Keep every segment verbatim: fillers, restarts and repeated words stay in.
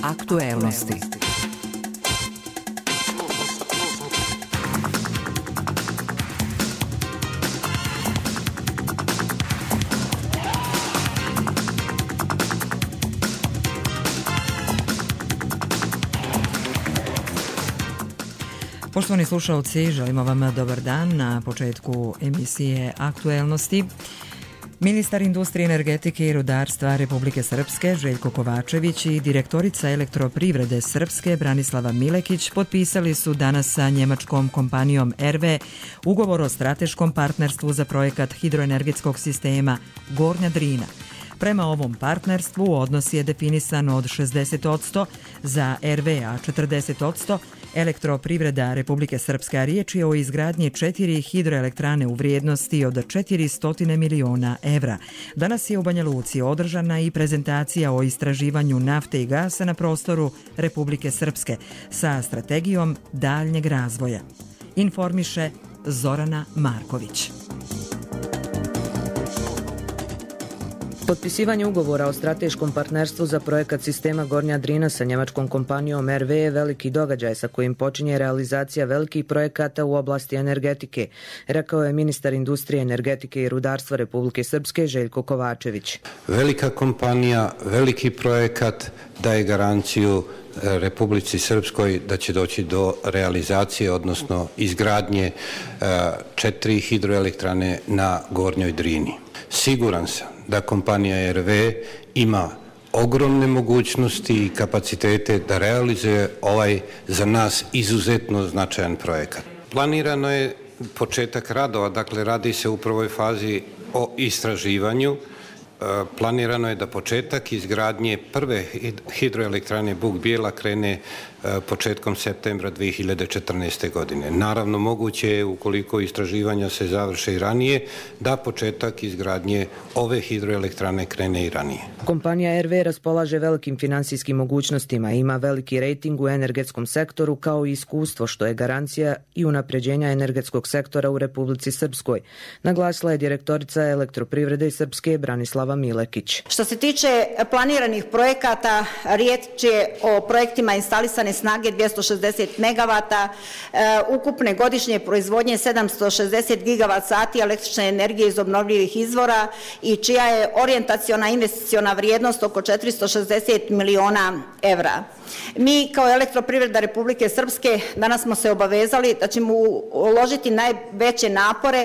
Aktuelnosti. Poštovani slušalci, želimo vam dobar dan na početku emisije Aktuelnosti. Ministar industrije, energetike i rudarstva Republike Srpske Željko Kovačević i direktorica Elektroprivrede Srpske Branislava Milekić potpisali su danas sa njemačkom kompanijom R V ugovor o strateškom partnerstvu za projekat hidroenergetskog sistema Gornja Drina. Prema ovom partnerstvu odnos je definisan od šezdeset posto za R V, a četrdeset posto Elektroprivreda Republike Srpske, a riječ je o izgradnji četiri hidroelektrane u vrijednosti od četiristo miliona evra. Danas je u Banja Luci održana i prezentacija o istraživanju nafte i gasa na prostoru Republike Srpske sa strategijom daljnjeg razvoja. Informiše Zorana Marković. Potpisivanje ugovora o strateškom partnerstvu za projekat sistema Gornja Drina sa njemačkom kompanijom R V je veliki događaj sa kojim počinje realizacija velikih projekata u oblasti energetike, rekao je ministar industrije, energetike i rudarstva Republike Srpske Željko Kovačević. Velika kompanija, veliki projekat daje garanciju Republici Srpskoj da će doći do realizacije, odnosno izgradnje četiri hidroelektrane na Gornjoj Drini. Siguran sam da kompanija R V ima ogromne mogućnosti i kapacitete da realizuje ovaj za nas izuzetno značajan projekat. Planirano je početak radova, dakle radi se u prvoj fazi o istraživanju. Planirano je da početak izgradnje prve hidroelektrane Buk Bijela krene početkom septembra dve hiljade četrnaeste. godine. Naravno, moguće je, ukoliko istraživanja se završe i ranije, da početak izgradnje ove hidroelektrane krene i ranije. Kompanija R V raspolaže velikim finansijskim mogućnostima, ima veliki rejting u energetskom sektoru kao i iskustvo, što je garancija i unapređenja energetskog sektora u Republici Srpskoj, naglasila je direktorica Elektroprivrede Srpske Branislava Milekić. Što se tiče planiranih projekata, riječ je o projektima instalisane snage dvjesto šezdeset megavata, ukupne godišnje proizvodnje sedamsto šezdeset gigavat sati električne energije iz obnovljivih izvora i čija je orijentaciona investiciona vrijednost oko četiristo šezdeset miliona evra. Mi kao Elektroprivreda Republike Srpske danas smo se obavezali da ćemo uložiti najveće napore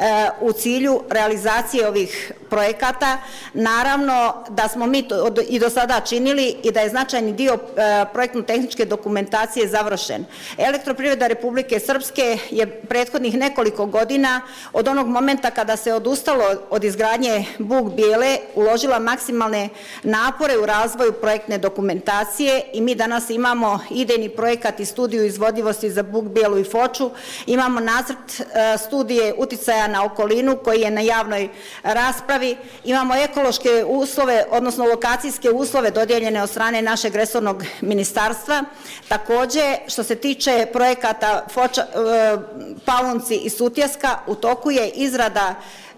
u cilju realizacije ovih projekata. Naravno da smo mi to i do sada činili i da je značajni dio projektno-tehničke dokumentacije završen. Elektroprivreda Republike Srpske je prethodnih nekoliko godina od onog momenta kada se odustalo od izgradnje Buk Bijele uložila maksimalne napore u razvoju projektne dokumentacije i mi danas imamo idejni projekat i studiju izvodljivosti za Buk Bijelu i Foču. Imamo nacrt studije uticaja na okolinu koji je na javnoj raspravi. Imamo ekološke uslove, odnosno lokacijske uslove dodijeljene od strane našeg resornog ministarstva. Također, što se tiče projekata Foča, Palunci i Sutjeska, u toku je izrada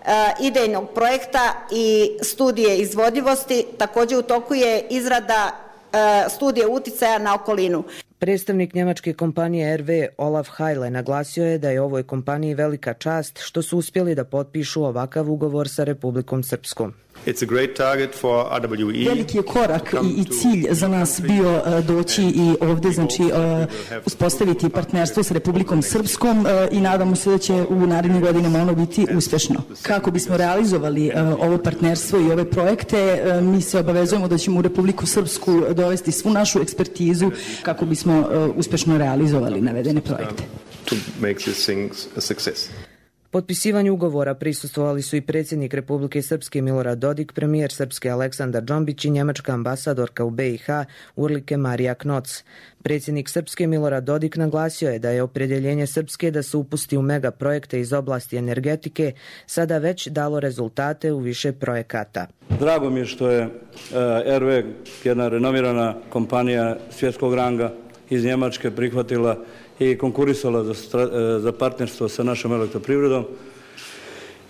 idejnog projekta i studije izvodljivosti. Također u toku je izrada studije uticaja na okolinu. Predstavnik njemačke kompanije R V Olaf Heile naglasio je da je ovoj kompaniji velika čast što su uspjeli da potpišu ovakav ugovor sa Republikom Srpskom. It's a great target for R W E. Veliki je korak i, i cilj za nas bio uh, doći i ovdje, znači uh, uspostaviti partnerstvo s Republikom Srpskom uh, i nadamo se da će u narednim godinama ono biti uspješno. Kako bismo realizovali uh, ovo partnerstvo i ove projekte, uh, mi se obavezujemo da ćemo u Republiku Srpsku dovesti svu našu ekspertizu kako bismo uh, uspješno realizovali navedene projekte. To make this thing a success. Potpisivanju ugovora prisustvovali su i predsjednik Republike Srpske Milorad Dodik, premijer Srpske Aleksandar Džombić i njemačka ambasadorka u B i H Urlike Marija Knoc. Predsjednik Srpske Milorad Dodik naglasio je da je opredjeljenje Srpske da se upusti u mega projekte iz oblasti energetike sada već dalo rezultate u više projekata. Drago mi je što je R V, jedna renomirana kompanija svjetskog ranga iz Njemačke, prihvatila i konkurisala za, za partnerstvo sa našom elektroprivredom.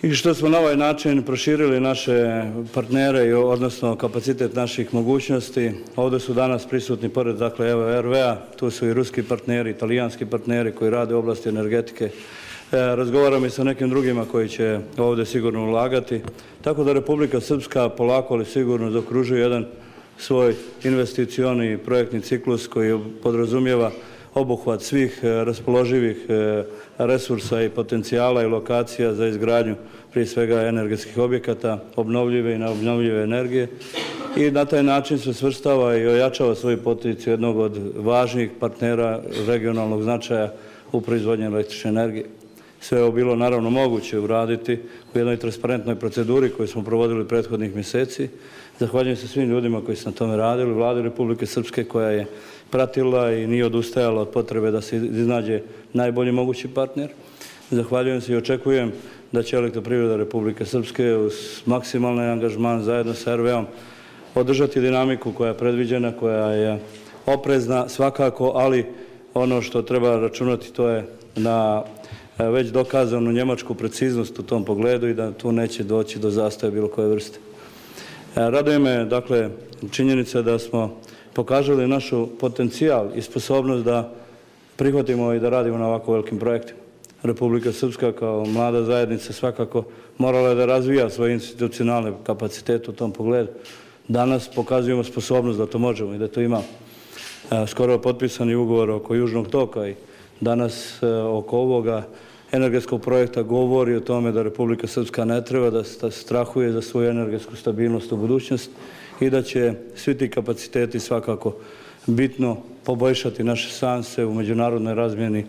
i što smo na ovaj način proširili naše partnere, odnosno kapacitet naših mogućnosti. Ovdje su danas prisutni, pored dakle, evo R V A, tu su i ruski partneri, italijanski partneri koji rade u oblasti energetike. E, razgovaramo i sa nekim drugima koji će ovdje sigurno ulagati. Tako da Republika Srpska polako ali sigurno zaokružuje jedan svoj investicioni projektni ciklus koji podrazumijeva obuhvat svih raspoloživih resursa i potencijala i lokacija za izgradnju prije svega energetskih objekata, obnovljive i neobnovljive energije i na taj način se svrstava i ojačava svoju poziciju jednog od važnijih partnera regionalnog značaja u proizvodnji električne energije. Sve je ovo bilo naravno moguće uraditi u jednoj transparentnoj proceduri koju smo provodili prethodnih mjeseci. Zahvaljujem se svim ljudima koji su na tome radili, Vladi Republike Srpske koja je pratila i nije odustajala od potrebe da se iznađe najbolji mogući partner. Zahvaljujem se i očekujem da će Elektroprivreda Republike Srpske uz maksimalni angažman zajedno sa R V A-om održati dinamiku koja je predviđena, koja je oprezna svakako, ali ono što treba računati to je na već dokazanu njemačku preciznost u tom pogledu i da tu neće doći do zastoja bilo koje vrste. Raduje me, dakle, činjenica da smo pokazali našu potencijal i sposobnost da prihvatimo i da radimo na ovako velikim projektima. Republika Srpska kao mlada zajednica svakako morala je da razvija svoje institucionalne kapacitete u tom pogledu. Danas pokazujemo sposobnost da to možemo i da to imamo. Skoro je potpisani ugovor oko Južnog toka i danas oko ovoga energetskog projekta govori o tome da Republika Srpska ne treba da strahuje za svoju energetsku stabilnost u budućnosti i da će svi ti kapaciteti svakako bitno poboljšati naše šanse u međunarodnoj razmjeni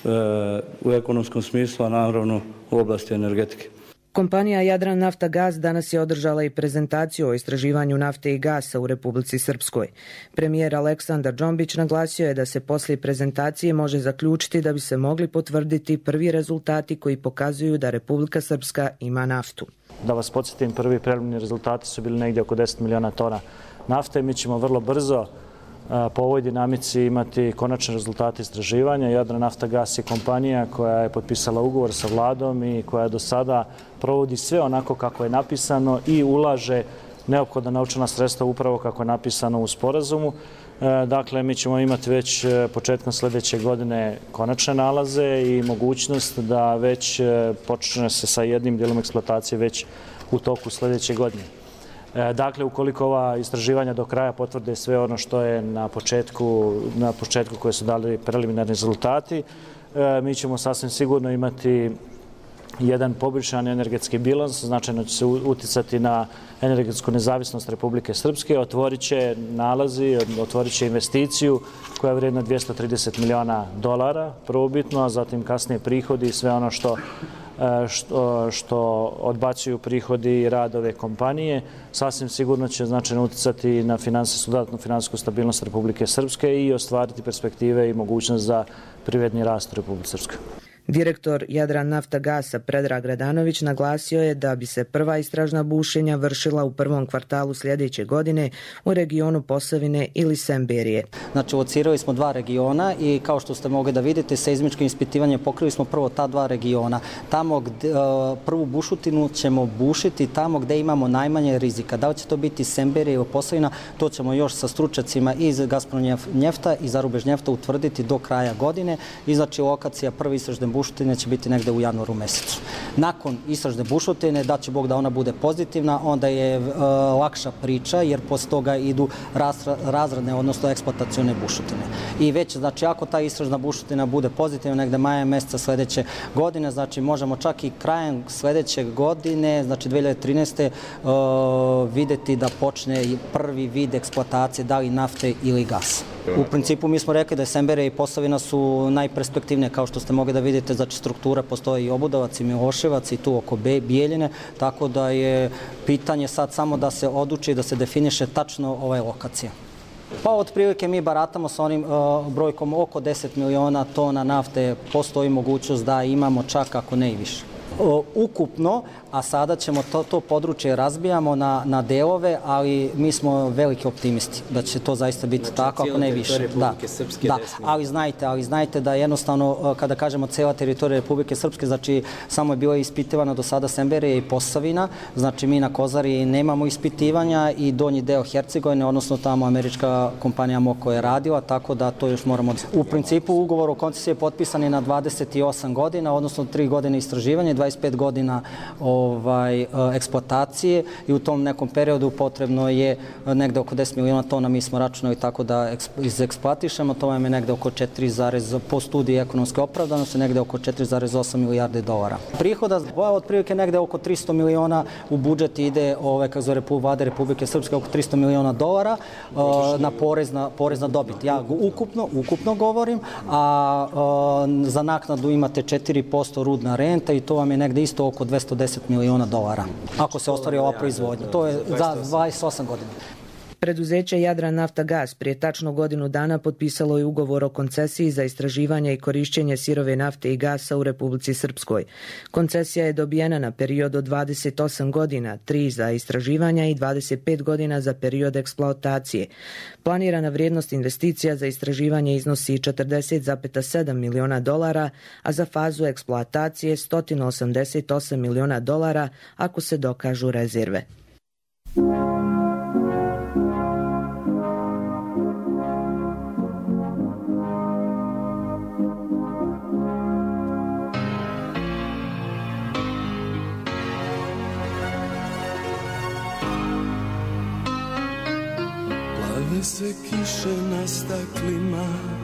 u ekonomskom smislu, a naravno u oblasti energetike. Kompanija Jadran Nafta Gas danas je održala i prezentaciju o istraživanju nafte i gasa u Republici Srpskoj. Premijer Aleksandar Džombić naglasio je da se poslije prezentacije može zaključiti da bi se mogli potvrditi prvi rezultati koji pokazuju da Republika Srpska ima naftu. Da vas podsjetim, prvi preliminarni rezultati su bili negdje oko deset miliona tona nafte. Mi ćemo vrlo brzo po ovoj dinamici imati konačne rezultate istraživanja. Jadran Nafta Gas je kompanija koja je potpisala ugovor sa vladom i koja do sada provodi sve onako kako je napisano i ulaže neophodna novčana sredstva upravo kako je napisano u sporazumu. Dakle, mi ćemo imati već početkom sljedeće godine konačne nalaze i mogućnost da već počne se sa jednim dijelom eksploatacije već u toku sljedeće godine. Dakle, ukoliko ova istraživanja do kraja potvrde sve ono što je na početku, na početku koje su dali preliminarni rezultati, mi ćemo sasvim sigurno imati jedan poboljšan energetski bilans, značajno će se uticati na energetsku nezavisnost Republike Srpske, otvorit će nalazi, otvorit će investiciju koja je vrijedna dvjesto trideset miliona dolara prvobitno, a zatim kasnije prihodi i sve ono što Što, što odbacuju prihodi i rad ove kompanije, sasvim sigurno će značajno uticati na finansijsku, dodatnu finansijsku stabilnost Republike Srpske i ostvariti perspektive i mogućnost za privredni rast u Republike Srpske. Direktor Jadran Nafta Gasa Predrag Radanović naglasio je da bi se prva istražna bušenja vršila u prvom kvartalu sljedeće godine u regionu Posavine ili Semberije. Znači, locirali smo dva regiona i kao što ste mogli da vidite, seizmičkim ispitivanjem pokrili smo prvo ta dva regiona. Tamo gde, prvu bušutinu ćemo bušiti tamo gde imamo najmanje rizika. Da li će to biti Semberije ili Posavina, to ćemo još sa stručnjacima iz Gazprom Njefta i Zarubež Njefta utvrditi do kraja godine. I znači, lokacija prve istražne bušotine će biti negde u januaru mesecu. Nakon istražne bušotine, da će Bog da ona bude pozitivna, onda je e, lakša priča, jer posle toga idu razra, razradne, odnosno eksploatacione bušotine. I već, znači, ako ta istražna bušotina bude pozitivna negde maja meseca sledeće godine, znači možemo čak i krajem sledeće godine, znači dve hiljade trinaeste. E, videti da počne prvi vid eksploatacije, da li nafte ili gasa. U principu mi smo rekli da je Semberije i Posavina su najperspektivnije, kao što ste mogli da vidite, znači struktura postoji i Obudavac i Miloševac i tu oko Bijeljine, tako da je pitanje sad samo da se oduči, da se definiše tačno ova lokacija. Pa otprilike mi baratamo sa onim uh, brojkom oko deset miliona tona nafte, postoji mogućnost da imamo čak ako ne i više. ukupno, a sada ćemo to, to područje razbijamo na, na delove, ali mi smo veliki optimisti da će to zaista biti znači, tako, ako ne više. Da, da. Ali znajte, ali znajte da jednostavno, kada kažemo cijela teritorija Republike Srpske, znači samo je bilo ispitivano do sada Semberija i Posavina, znači mi na Kozari nemamo ispitivanja i donji deo Hercegovine, odnosno tamo američka kompanija Moko je radila, tako da to još moramo... U principu ugovor o koncesiji je potpisan na dvadeset osam godina, odnosno tri godine istraživanja i dvadeset pet godina ovaj, eksploatacije i u tom nekom periodu potrebno je negde oko deset miliona tona, mi smo računali tako da izeksploatišemo, to vam je negde oko četiri, po studiji ekonomske opravdanosti, negde oko četiri zarez osam milijarde dolara. Prihoda od prilike negde oko tristo miliona u budžet ide ove, kako zove Vlade Republike Srpske, oko tristo miliona dolara na porez na, porez na dobit. Ja ukupno, ukupno govorim, a, a za naknadu imate četiri posto rudna renta i to vam je negde isto oko dvesta deset miliona dolara, ako se ostvari ova proizvodnja. To je za dvadeset osam godina. Preduzeće Jadran-Naftagas prije tačno godinu dana potpisalo je ugovor o koncesiji za istraživanje i korišćenje sirove nafte i gasa u Republici Srpskoj. Koncesija je dobijena na period od dvadeset osam godina, tri za istraživanja i dvadeset pet godina za period eksploatacije. Planirana vrijednost investicija za istraživanje iznosi četrdeset zarez sedam miliona dolara, a za fazu eksploatacije sto osamdeset osam miliona dolara ako se dokažu rezerve. Se kiše na staklima,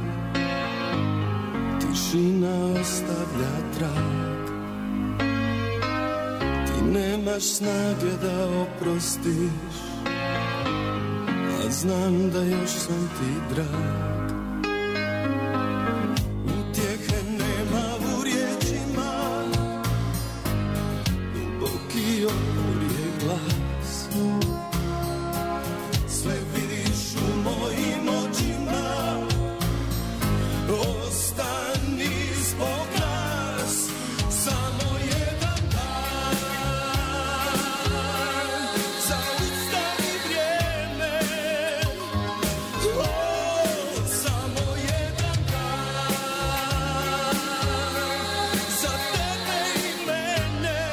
tišina ostavlja trag. Ti nemaš snage da oprostiš, a znam da još sam ti drag. Utjehe nema u riječima, duboki opor je glas. Sve vidiš u mojim očima, ostani zbog nas, samo jedan dan. Zaustavi vrijeme, oh, samo jedan dan. Za tebe i mene,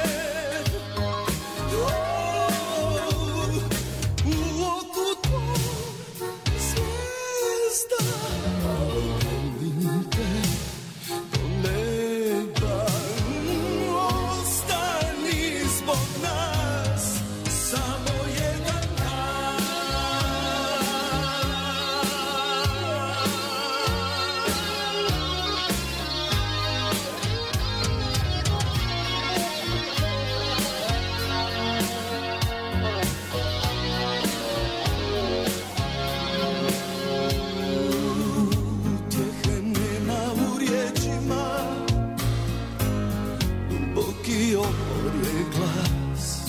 oh, u oku tvoj zvijezda. Volim te do neba, ostani zbog nas, samo jedan dan. Utjehe nema u riječima, duboki opor je glas.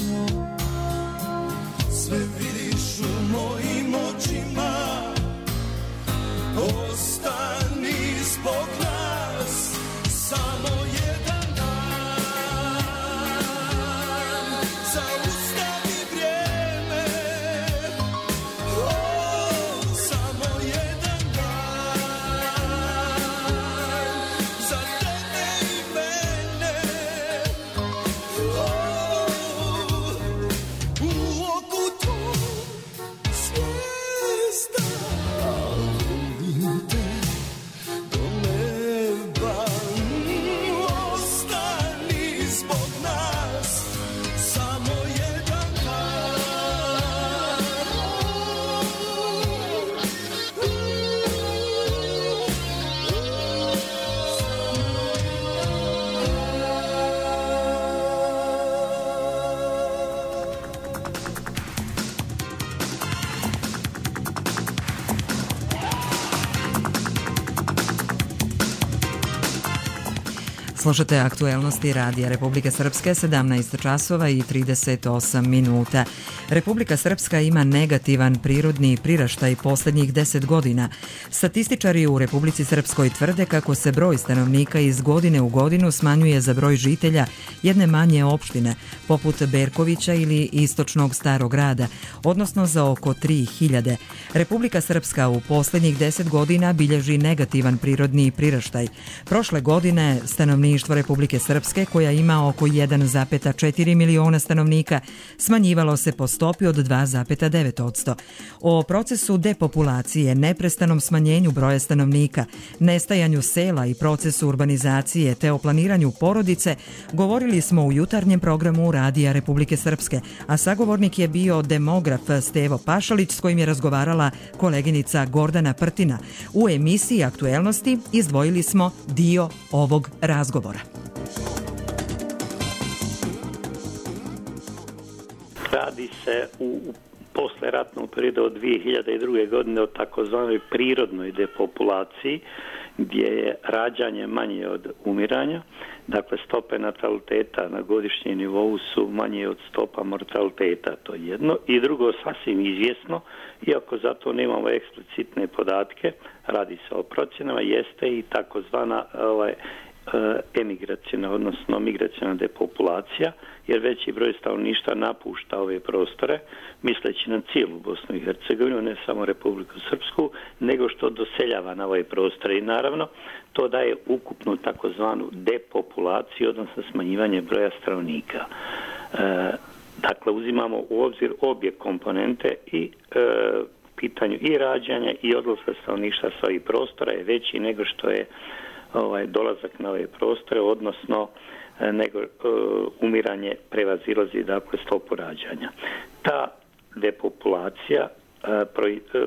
Sve vidiš u mojim očima, ostani zbog nas, samo jedan dan. Zaustavi vrijeme, oh, samo jedan dan. Za tebe i mene, oh, u oku tvoj zvijezda. Volim te do neba, ostani zbog nas, samo jedan dan. Slušate aktuelnosti Radija Republike Srpske, sedamnaest časova i trideset osam minuta. Republika Srpska ima negativan prirodni priraštaj posljednjih deset godina. Statističari u Republici Srpskoj tvrde kako se broj stanovnika iz godine u godinu smanjuje za broj žitelja jedne manje opštine, poput Berkovića ili istočnog Starog grada, odnosno za oko tri hiljade. Republika Srpska u posljednjih deset godina bilježi negativan prirodni priraštaj. Prošle godine stanovništvo Republike Srpske, koja ima oko jedan zarez četiri miliona stanovnika, smanjivalo se po stopi od dva zarez devet posto. O procesu depopulacije, neprestanom smanjenju broja stanovnika, nestajanju sela i procesu urbanizacije te o planiranju porodice govorili smo u jutarnjem programu Radija Republike Srpske, a sagovornik je bio demograf Stevo Pašalić s kojim je razgovarala koleginica Gordana Prtina. U emisiji Aktuelnosti izdvojili smo dio ovog razgovora. Radi se u posleratnom periodu od dvije hiljade druge. godine o takozvanoj prirodnoj depopulaciji, gdje je rađanje manje od umiranja. Dakle, stope nataliteta na godišnjem nivou su manje od stopa mortaliteta, to je jedno. I drugo, sasvim izvjesno, iako zato nemamo eksplicitne podatke, radi se o procjenama, jeste i takozvana ovaj, emigracijna, odnosno migracijna depopulacija, jer veći broj stanovništva napušta ove prostore, misleći na cijelu Bosnu i Hercegovinu, ne samo Republiku Srpsku, nego što doseljava na ove prostore. I naravno, to daje ukupnu takozvanu depopulaciju, odnosno smanjivanje broja stanovnika. E, dakle, uzimamo u obzir obje komponente i e, pitanju i rađanja i odlaska stanovništva sa ovih prostora je veći nego što je ovaj dolazak na ove prostore, odnosno nego uh, umiranje prevazilazi dakle stopu rađanja. Ta depopulacija uh, pro, uh,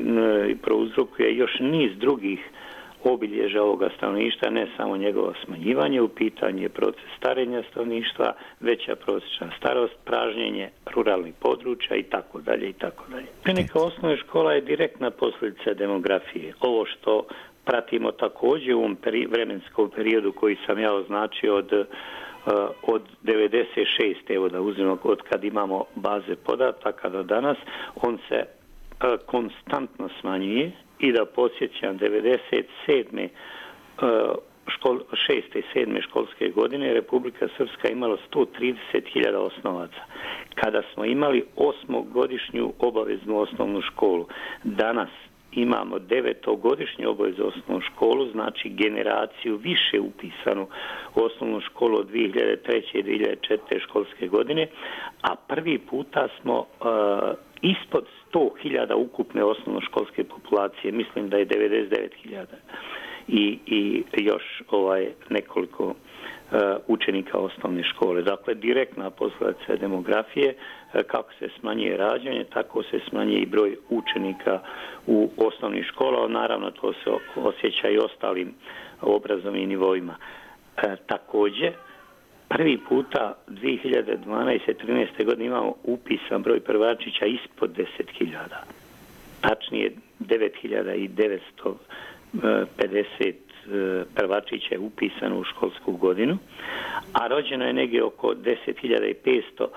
prouzrokuje još niz drugih obilježja ovoga stanovništva, ne samo njegovo smanjivanje, u pitanju je proces starenja stanovništva, veća prosječna starost, pražnjenje ruralnih područja i tako dalje i tako dalje. Neka osnovna škola je direktna posljedica demografije. Ovo što pratimo također u ovom peri, vremenskom periodu koji sam ja označio od, uh, od devedeset šeste. Evo da uzmemo od kad imamo baze podataka do danas, on se uh, konstantno smanjuje i da podsjećam devedeset sedme. Uh, škol, šeste i sedme školske godine Republika Srpska imala sto trideset hiljada osnovaca. Kada smo imali osmogodišnju obaveznu osnovnu školu, danas imamo devetogodišnju obaveznu osnovnu školu, znači generaciju više upisanu u osnovnu školu od dvije hiljade treće i dvije hiljade četvrte školske godine, a prvi puta smo uh, ispod sto hiljada ukupne osnovnoškolske populacije, mislim da je devedeset devet hiljada i, i još ovaj nekoliko uh, učenika osnovne škole. Dakle, direktna posljedica demografije, uh, kako se smanjuje rađanje, tako se smanjuje i broj učenika u osnovnih škola, naravno to se osjeća i ostalim obrazovnim nivoima. Uh, također, prvi puta dvije hiljade dvanaeste. trinaeste. godine imamo upisan broj prvačića ispod deset hiljada. Tačnije devet hiljada devetsto pedeset prvačića je upisano u školsku godinu, a rođeno je negdje oko deset hiljada petsto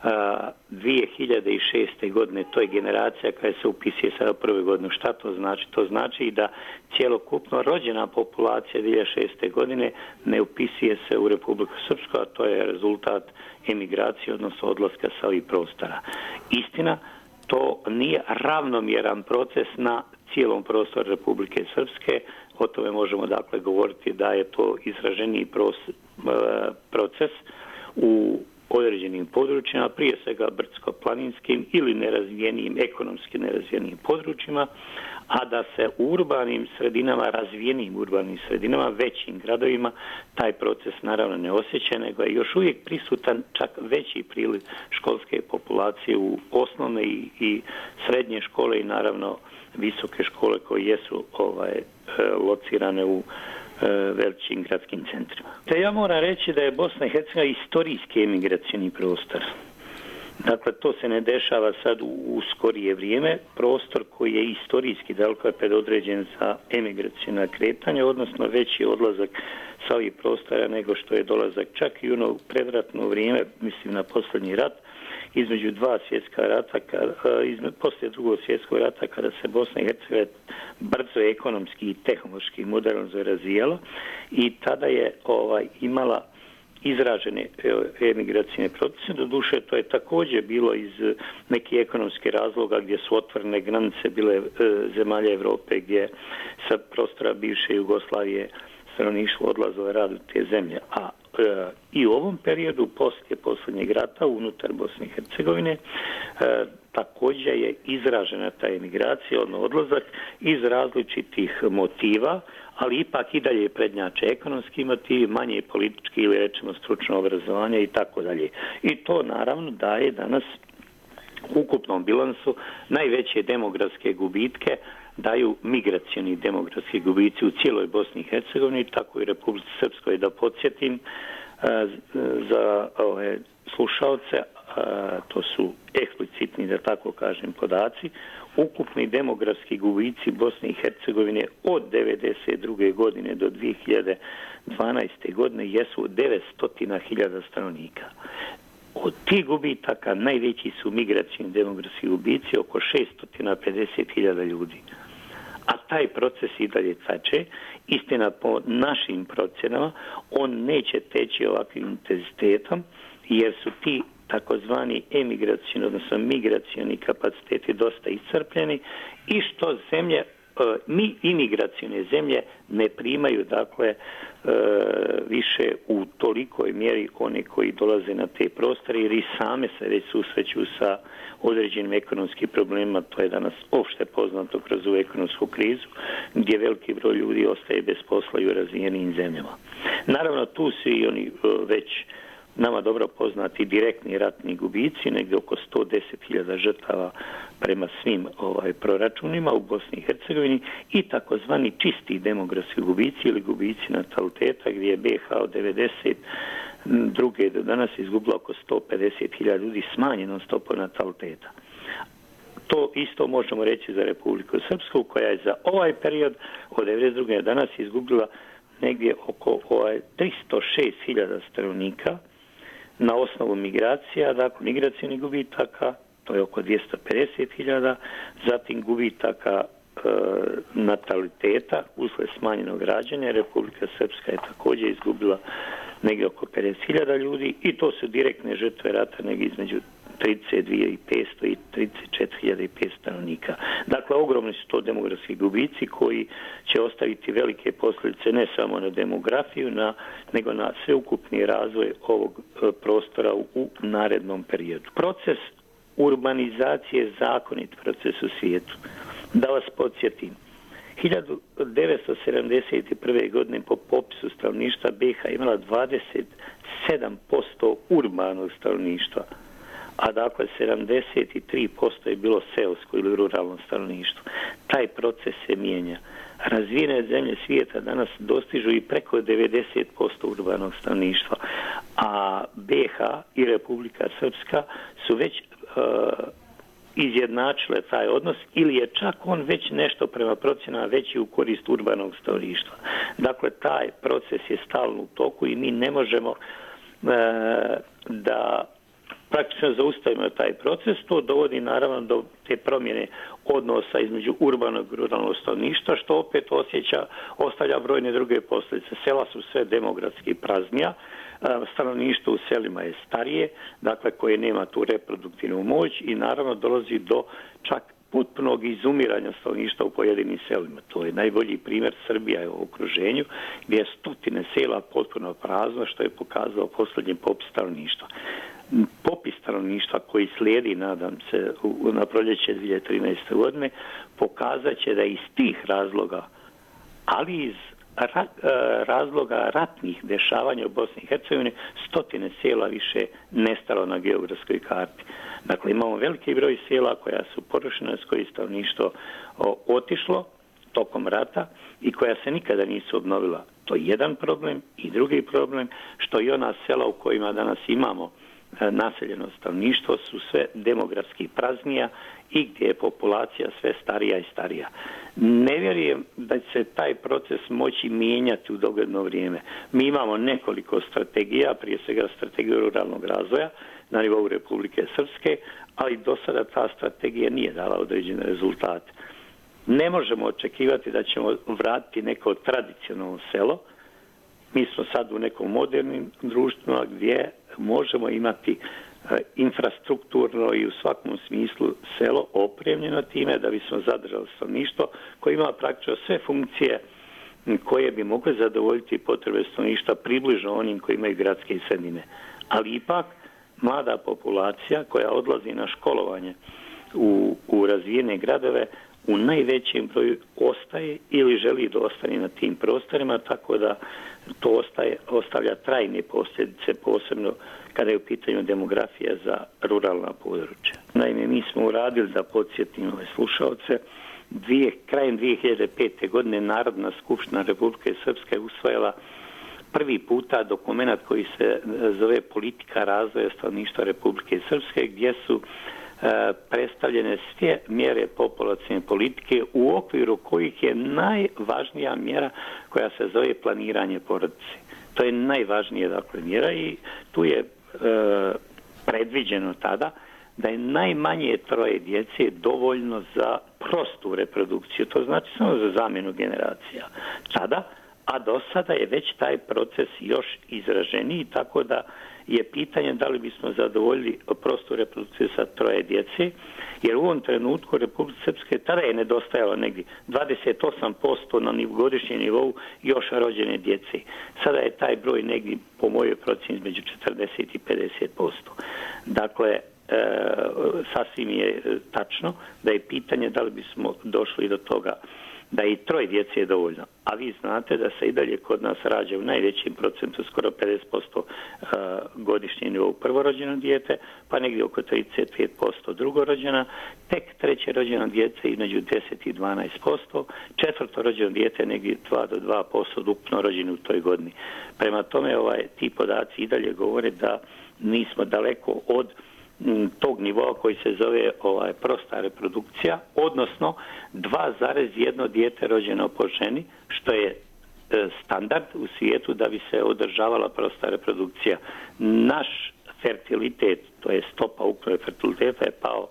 dvije hiljade šeste. godine. To je generacija koja se upisuje sada u prvoj godinu. Šta to znači? To znači da cijelokupno rođena populacija dvije hiljade šeste. godine ne upisuje se u Republiku Srpsku, a to je rezultat emigracije, odnosno odlaska sa ovih prostora. Istina, to nije ravnomjeran proces na cijelom prostoru Republike Srpske. O tome možemo dakle govoriti da je to izraženiji proces u određenim područjima, prije svega brdsko-planinskim ili nerazvijenim, ekonomski nerazvijenim područjima, a da se u urbanim sredinama, razvijenim urbanim sredinama, većim gradovima, taj proces naravno ne osjeća, nego je još uvijek prisutan čak veći priliv školske populacije u osnovne i, i srednje škole i naravno visoke škole koje jesu ovaj, locirane u velikim gradskim centrima. Te ja moram reći da je Bosna i Hercegovina istorijski emigracijni prostor. Dakle, to se ne dešava sad u, u skorije vrijeme. Prostor koji je istorijski daleko je predodređen za emigracijna kretanja, odnosno veći odlazak sa ovih prostora nego što je dolazak čak i ono predratno vrijeme, mislim na posljednji rat, između dva svjetska rata, poslije drugog svjetskog rata, kada se Bosna i Hercegovina brzo ekonomski i tehnološki moderno razvijala i tada je ovaj, imala izražene emigracijne procese. Doduše, to je također bilo iz nekih ekonomskih razloga gdje su otvorene granice bile zemalja Evrope, gdje sa prostora bivše Jugoslavije stanovništvo odlazilo rad u te zemlje. A e, i u ovom periodu, poslije posljednjeg rata, unutar Bosne i Hercegovine, e, također je izražena ta emigracija, odnosno odlazak iz različitih motiva, ali ipak i dalje prednjače ekonomski motiv, manje politički ili rečemo stručno obrazovanje i tako dalje. I to naravno daje danas u ukupnom bilansu najveće demografske gubitke, daju migracioni demografski gubici u cijeloj Bosni i Hercegovini, tako i Republici Srpskoj. Da podsjetim za ove slušalce, to su eksplicitni, da tako kažem, podaci, ukupni demografski gubici Bosne i Hercegovine od devedeset druge godine do dvije hiljade dvanaeste. godine jesu devetsto hiljada stanovnika. Od tih gubitaka najveći su migracijni demografski gubici, oko šesto pedeset hiljada ljudi. A taj proces i dalje teče. Istina, po našim procjenama, on neće teći ovakvim intenzitetom, jer su ti takozvani emigracijni, odnosno migracijni kapaciteti dosta iscrpljeni i što zemlje, mi imigracijne zemlje ne primaju, dakle, više u tolikoj mjeri one koji dolaze na te prostore, jer i same se već susreću sa određenim ekonomskim problemima. To je danas opšte poznato kroz ovu ekonomsku krizu, gdje veliki broj ljudi ostaje bez posla i u razvijenim zemljama. Naravno, tu su i oni već nama dobro poznati direktni ratni gubici, negdje oko sto deset hiljada žrtava prema svim ovaj, proračunima u Bosni i Hercegovini i takozvani čisti demografski gubici ili gubici nataliteta, gdje je B H od devedeset druge do danas izgubila oko sto pedeset hiljada ljudi smanjenom stopom nataliteta. To isto možemo reći za Republiku Srpsku, koja je za ovaj period od devedeset druge do danas izgubila negdje oko ovaj, tristo šest hiljada stanovnika na osnovu migracija, dakle migracijnih gubitaka, to je oko dvjesto pedeset hiljada, zatim gubitaka e, nataliteta usled smanjenog rađanja. Republika Srpska je također izgubila negdje oko pedeset hiljada ljudi i to su direktne žrtve rata negdje između trideset dvije hiljade petsto i trideset četiri hiljade petsto stanovnika. Dakle, ogromni su to demografski gubici koji će ostaviti velike posljedice ne samo na demografiju, na, nego na sveukupni razvoj ovog prostora u, u narednom periodu. Proces urbanizacije je zakonit proces u svijetu. Da vas podsjetim, hiljadu devetsto sedamdeset prve. godine po popisu stanovništva B H imala dvadeset sedam posto urbanog stanovništva, a dakle sedamdeset tri posto je bilo seosko ili ruralno stanovništvo. Taj proces se mijenja. Razvijene zemlje svijeta danas dostižu i preko devedeset posto urbanog stanovništva, a B H i Republika Srpska su već uh, izjednačile taj odnos ili je čak on već nešto prema procjenama veći u korist urbanog stanovništva. Dakle, taj proces je stalno u toku i mi ne možemo uh, da praktično zaustavimo taj proces. To dovodi naravno do te promjene odnosa između urbanog i ruralnog stanovništva, što opet osjeća, ostavlja brojne druge posljedice. Sela su sve demografski praznija, stanovništvo u selima je starije, dakle koje nema tu reproduktivnu moć i naravno dolazi do čak potpunog izumiranja stanovništva u pojedinim selima. To je najbolji primjer Srbija u okruženju, gdje je stotine sela potpuno prazno, što je pokazao posljednji popis stanovništva. Popis stanovništva koji slijedi, nadam se, na proljeće dvije hiljade trinaeste. godine, pokazat će da iz tih razloga, ali iz ra, razloga ratnih dešavanja u Bosni i Hercegovini, stotine sela više nestalo na geografskoj karti. Dakle, imamo veliki broj sela koja su porušena, s koji stanovništvo otišlo tokom rata i koja se nikada nisu obnovila. To je jedan problem. I drugi problem, što i ona sela u kojima danas imamo naseljeno stanovništvo su sve demografski praznija i gdje je populacija sve starija i starija. Ne vjerujem da će se taj proces moći mijenjati u dogledno vrijeme. Mi imamo nekoliko strategija, prije svega strategiju ruralnog razvoja na nivou Republike Srpske, ali do sada ta strategija nije dala određene rezultate. Ne možemo očekivati da ćemo vratiti neko tradicionalno selo. Mi smo sad u nekom modernim društvima gdje možemo imati infrastrukturno i u svakom smislu selo opremljeno time da bismo zadržali stanovništvo koje ima praktično sve funkcije koje bi mogle zadovoljiti potrebe stanovništva približno onim koji imaju gradske i sredine. Ali ipak mlada populacija koja odlazi na školovanje u, u razvijene gradove u najvećem broju ostaje ili želi da ostane na tim prostorima, tako da to ostaje, ostavlja trajne posljedice, posebno kada je u pitanju demografija za ruralna područja. Naime, mi smo uradili, da podsjetim ove slušalce, dvije, krajem dvije hiljade pete. godine Narodna skupština Republike Srpske usvojila prvi puta dokument koji se zove Politika razvoja stanovništva Republike Srpske, gdje su e, predstavljene sve mjere populacione politike u okviru kojih je najvažnija mjera koja se zove planiranje porodice. To je najvažnija dakle mjera i tu je e, predviđeno tada da je najmanje troje djece dovoljno za prostu reprodukciju, to znači samo za zamjenu generacija. Tada, a do sada je već taj proces još izraženiji, tako da je pitanje da li bismo zadovoljili prostu reprodukciju sa troje djece, jer u ovom trenutku Republike Srpske tada je nedostajalo negdje dvadeset osam posto na godišnjem nivou još rođene djece. Sada je taj broj negdje, po mojoj procjeni, između četrdeset i pedeset posto. Dakle, E, sasvim je tačno da je pitanje da li bismo došli do toga da i troje djece je dovoljno. A vi znate da se i dalje kod nas rađa u najvećem procentu, skoro pedeset posto uh, godišnje nivou prvorođeno dijete, pa negdje oko trideset pet posto drugorođena, tek treće rođeno djece između deset i dvanaest posto, četvrto rođeno dijete negdje dva do dva posto ukupno rođeni u toj godini. Prema tome, ovaj, ti podaci i dalje govore da nismo daleko od tog nivoa koji se zove ovaj, prosta reprodukcija, odnosno dva zarez jedan dijete rođeno po ženi, što je e, standard u svijetu da bi se održavala prosta reprodukcija. Naš fertilitet, to je stopa ukupnog fertiliteta, je pao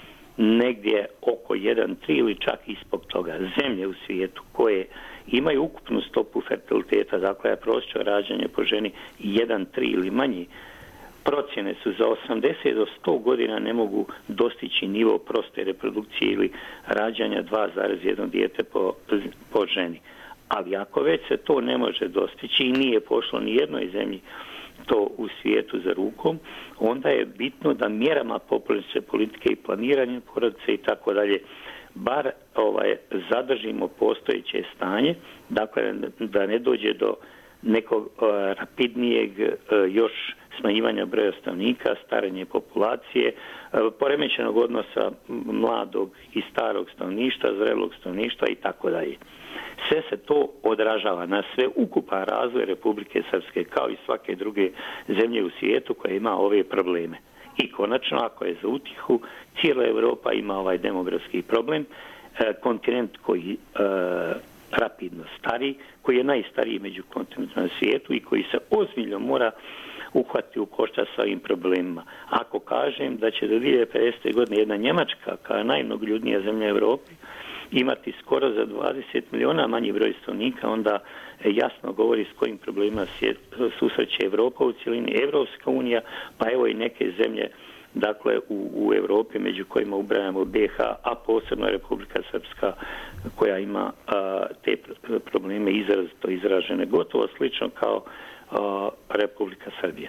negdje oko jedan zarez tri ili čak ispod toga. Zemlje u svijetu koje imaju ukupnu stopu fertiliteta, dakle je prosječno rađanje po ženi jedan zarez tri ili manji, procjene su za osamdeset do sto godina ne mogu dostići nivo proste reprodukcije ili rađanja dva zarez jedan dijete po, po ženi. Ali ako već se to ne može dostići i nije pošlo ni jednoj zemlji to u svijetu za rukom, onda je bitno da mjerama populacione politike i planiranje porodice i tako dalje bar ovaj, zadržimo postojeće stanje, dakle da ne dođe do nekog uh, rapidnijeg uh, još smanjivanja broja stanovnika, starenje populacije, uh, poremećenog odnosa mladog i starog stanovništva, zrelog stanovništva i tako dalje. Sve se to odražava na sve ukupan razvoj Republike Srpske kao i svake druge zemlje u svijetu koja ima ove probleme. I konačno, ako je za utjehu, cijela Europa ima ovaj demografski problem, uh, kontinent koji uh, rapidno stari, koji je najstariji među kontinentima na svijetu i koji se ozbiljno mora uhvatiti u koštac sa ovim problemima. Ako kažem da će do dvije hiljade pedesete. godine jedna Njemačka, kao najmnogoljudnija zemlja Europi, imati skoro za dvadeset miliona manji broj stanovnika, onda jasno govori s kojim problemima susreće Europa u cjelini, Evropska unija, pa evo i neke zemlje dakle u, u Europi, među kojima ubrajamo B H, a posebno Republika Srpska koja ima a, te probleme izrazito izražene, gotovo slično kao a, Republika Srbija.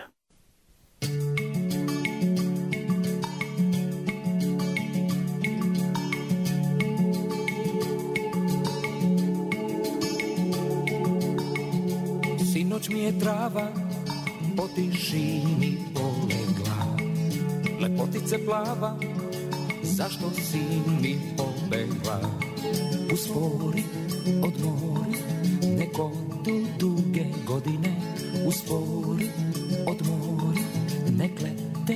Sinoć mi je trava po tišini polegla, lepotice plava, zašto si mi pobegla? Uspori, odmori, neko tu duge godine. Uspori, odmori, nek lete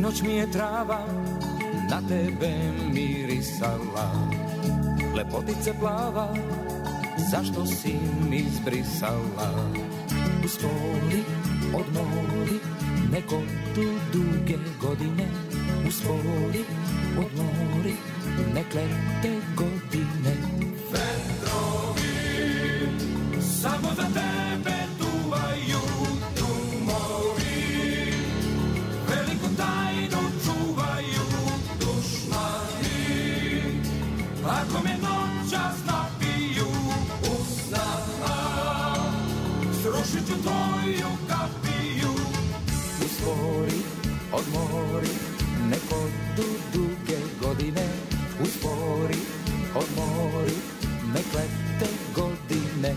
Sinoć mi je trava na tebe mirisala, lepotice plava, zašto si mi izbrisala? Uspori, odmori, neko tu duge godine. Uspori, odmori, nek lete godine. Vetrovi samo za tebe duvaju, drumovi veliku tajnu čuvaju. Dušmani, ako me noćas napiju, usnama srušit ću tvoju kapiju. Uspori, odmori, neko tu duge godine. Uspori, odmori, nek lete godine.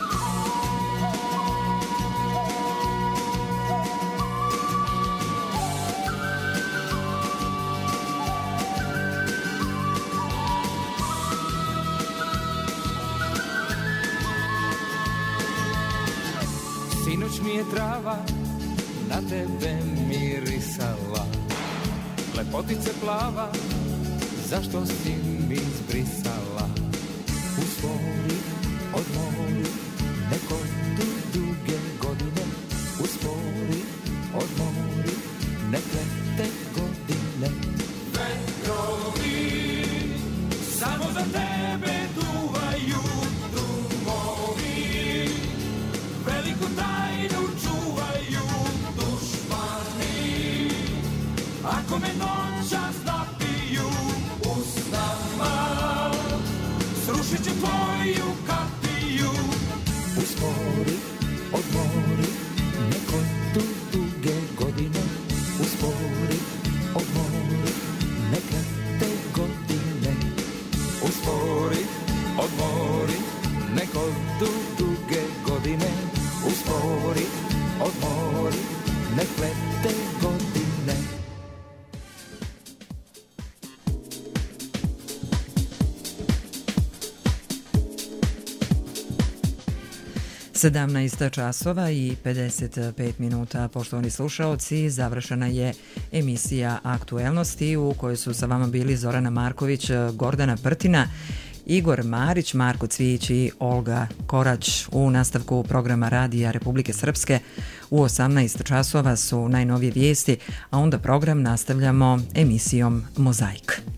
Sinoć mi je trava na tebe mirisala, lepotice plava, zašto si mi izbrisala? Uspori, odmori, neko tu duge godine. Uspori, odmori, nek lete godine. Vetrovi samo za tebe duvaju, drumovi veliku tajnu čuvaju. Dušmani, ako me noćas napiju, usnama srušit ću tvoju kapiju. Uspori, odmori, neko tu duge godine. Uspori, odmori, nek lete godine. Uspori, odmori, neko tu duge godine. Uspori, odmori, nek lete godine. sedamnaest časova i pedeset pet minuta, poštovani slušaoci, završena je emisija Aktuelnosti u kojoj su sa vama bili Zorana Marković, Gordana Prtina, Igor Marić, Marko Cvijić i Olga Korać. U nastavku programa Radija Republike Srpske u osamnaest časova su najnovije vijesti, a onda program nastavljamo emisijom Mozaik.